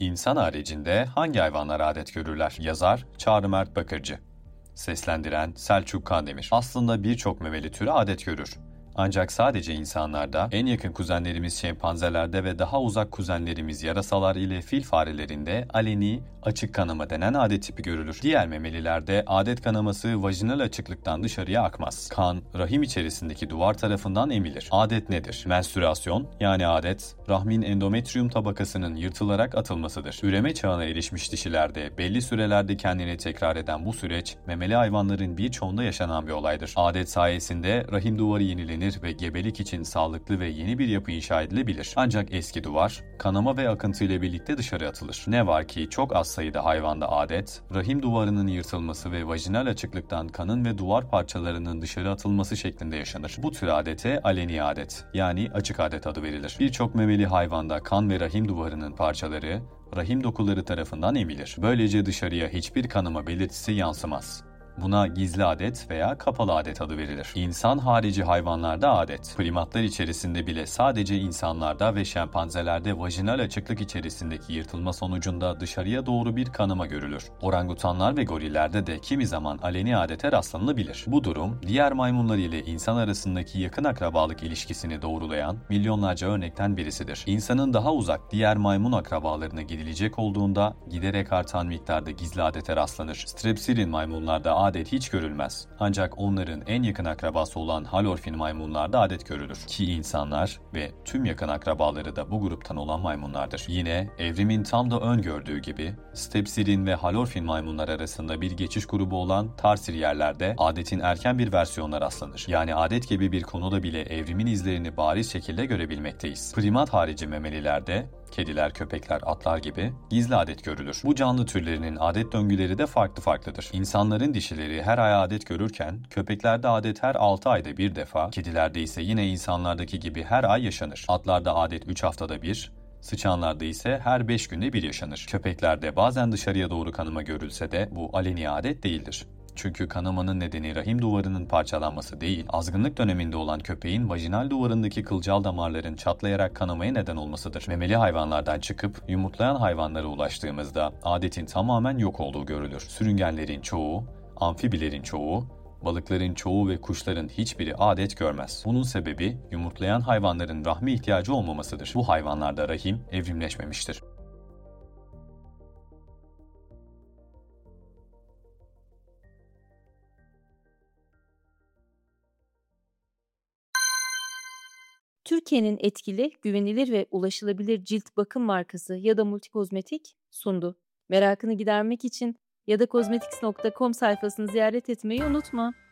İnsan haricinde hangi hayvanlar adet görürler? Yazar Çağrı Mert Bakırcı. Seslendiren Selçuk Kandemir. Aslında birçok memeli türü adet görür. Ancak sadece insanlarda, en yakın kuzenlerimiz şempanzelerde ve daha uzak kuzenlerimiz yarasalar ile fil farelerinde aleni, açık kanama denen adet tipi görülür. Diğer memelilerde adet kanaması vajinal açıklıktan dışarıya akmaz. Kan, rahim içerisindeki duvar tarafından emilir. Adet nedir? Menstrüasyon, yani adet, rahmin endometrium tabakasının yırtılarak atılmasıdır. Üreme çağına erişmiş dişilerde belli sürelerde kendini tekrar eden bu süreç, memeli hayvanların birçoğunda yaşanan bir olaydır. Adet sayesinde rahim duvarı yenilenir ve gebelik için sağlıklı ve yeni bir yapı inşa edilebilir. Ancak eski duvar, kanama ve akıntı ile birlikte dışarı atılır. Ne var ki çok az sayıda hayvanda adet, rahim duvarının yırtılması ve vajinal açıklıktan kanın ve duvar parçalarının dışarı atılması şeklinde yaşanır. Bu tür adete aleni adet, yani açık adet adı verilir. Birçok memeli hayvanda kan ve rahim duvarının parçaları, rahim dokuları tarafından emilir. Böylece dışarıya hiçbir kanama belirtisi yansımaz. Buna gizli adet veya kapalı adet adı verilir. İnsan harici hayvanlarda adet, primatlar içerisinde bile sadece insanlarda ve şempanzelerde vajinal açıklık içerisindeki yırtılma sonucunda dışarıya doğru bir kanama görülür. Orangutanlar ve gorillerde de kimi zaman aleni adete rastlanılabilir. Bu durum, diğer maymunlar ile insan arasındaki yakın akrabalık ilişkisini doğrulayan milyonlarca örnekten birisidir. İnsanın daha uzak diğer maymun akrabalarına gidilecek olduğunda giderek artan miktarda gizli adete rastlanır. Strepsilin maymunlarda adet hiç görülmez. Ancak onların en yakın akrabası olan halorfin maymunlarda adet görülür. Ki insanlar ve tüm yakın akrabaları da bu gruptan olan maymunlardır. Yine evrimin tam da öngördüğü gibi strepsilin ve halorfin maymunlar arasında bir geçiş grubu olan tarsiriyerlerde adetin erken bir versiyonuna rastlanır. Yani adet gibi bir konuda bile evrimin izlerini bariz şekilde görebilmekteyiz. Primat harici memelilerde kediler, köpekler, atlar gibi gizli adet görülür. Bu canlı türlerinin adet döngüleri de farklıdır. İnsanların dişileri her ay adet görürken, köpeklerde adet her 6 ayda bir defa, kedilerde ise yine insanlardaki gibi her ay yaşanır. Atlarda adet 3 haftada bir, sıçanlarda ise her 5 günde bir yaşanır. Köpeklerde bazen dışarıya doğru kanama görülse de bu aleni adet değildir. Çünkü kanamanın nedeni rahim duvarının parçalanması değil, azgınlık döneminde olan köpeğin vajinal duvarındaki kılcal damarların çatlayarak kanamaya neden olmasıdır. Memeli hayvanlardan çıkıp yumurtlayan hayvanlara ulaştığımızda adetin tamamen yok olduğu görülür. Sürüngenlerin çoğu, amfibilerin çoğu, balıkların çoğu ve kuşların hiçbiri adet görmez. Bunun sebebi yumurtlayan hayvanların rahme ihtiyacı olmamasıdır. Bu hayvanlarda rahim evrimleşmemiştir. Türkiye'nin etkili, güvenilir ve ulaşılabilir cilt bakım markası ya da multikozmetik sundu. Merakını gidermek için ya da cosmetics.com sayfasını ziyaret etmeyi unutma.